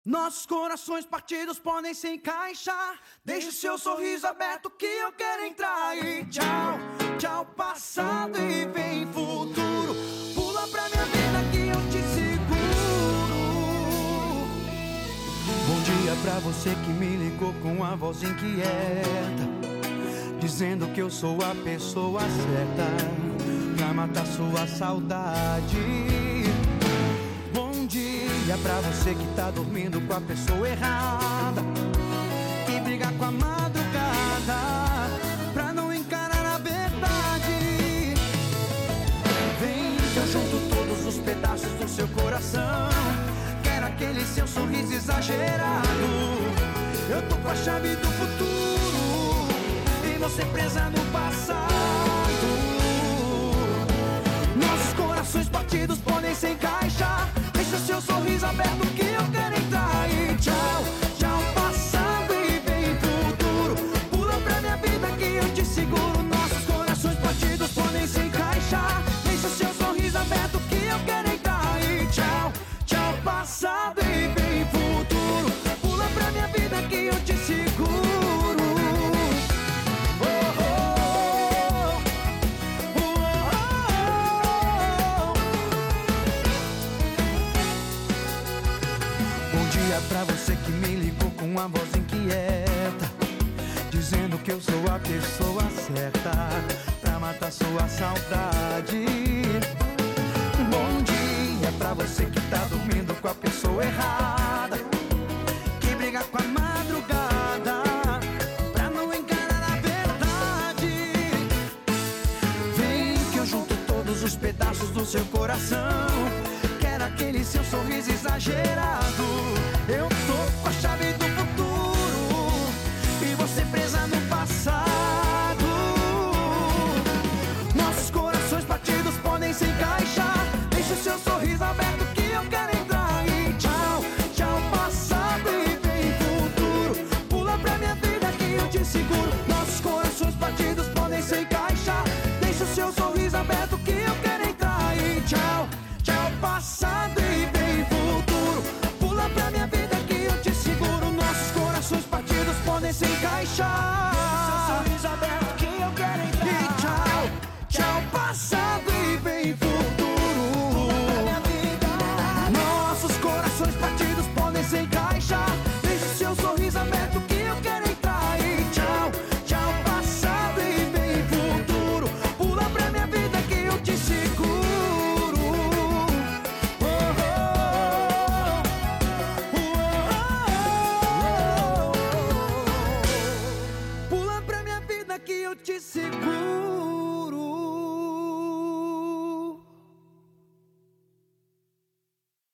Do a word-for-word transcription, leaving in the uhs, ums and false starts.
Nossos corações partidos podem se encaixar. Deixe seu sorriso aberto que eu quero entrar. E tchau, tchau passado e vem futuro. Pula pra minha vida que eu te seguro. Bom dia pra você que me ligou com a voz inquieta, dizendo que eu sou a pessoa certa pra matar sua saudade. Bom dia pra você que tá dormindo com a pessoa errada, que briga com a madrugada pra não encarar a verdade. Vem que eu junto todos os pedaços do seu coração. Quero aquele seu sorriso exagerado. Eu tô com a chave do futuro e você presa no passado. Nossos corações partidos podem se encaixar. Deixa seu sorriso aberto que eu quero entrar. E tchau, tchau passado e vem futuro. Pula pra minha vida que eu te seguro. Nossos corações partidos podem se encaixar. Deixa seu sorriso aberto que eu quero entrar. E tchau, tchau passado e vem futuro. Pula pra minha vida que eu te seguro. Pra você que me ligou com a voz inquieta, dizendo que eu sou a pessoa certa pra matar sua saudade. Bom dia pra você que tá dormindo com a pessoa errada, que briga com a madrugada pra não encarar a verdade. Vem que eu junto todos os pedaços do seu coração. Quero aquele seu sorriso exagerado. Eu tô com a chave do futuro e você presa no passado. Nossos corações partidos podem se encaixar. Deixa o seu sorriso aberto que eu quero entrar. E tchau, tchau passado e vem futuro. Pula pra minha vida que eu te seguro. Nossos corações partidos podem se encaixar. Deixa o seu sorriso aberto que eu quero entrar. E tchau, tchau passado e vem futuro. Pula pra minha vida que eu te seguro. Nossos corações partidos podem se encaixar. Seu sorriso aberto que eu quero entrar. E tchau, tchau passado e vem futuro. Minha vida. Nossos corações partidos podem se encaixar. Deixa o seu sorriso aberto que eu quero entrar. E tchau, tchau passado e vem futuro. Pula pra minha vida que eu te seguro. Que eu te seguro.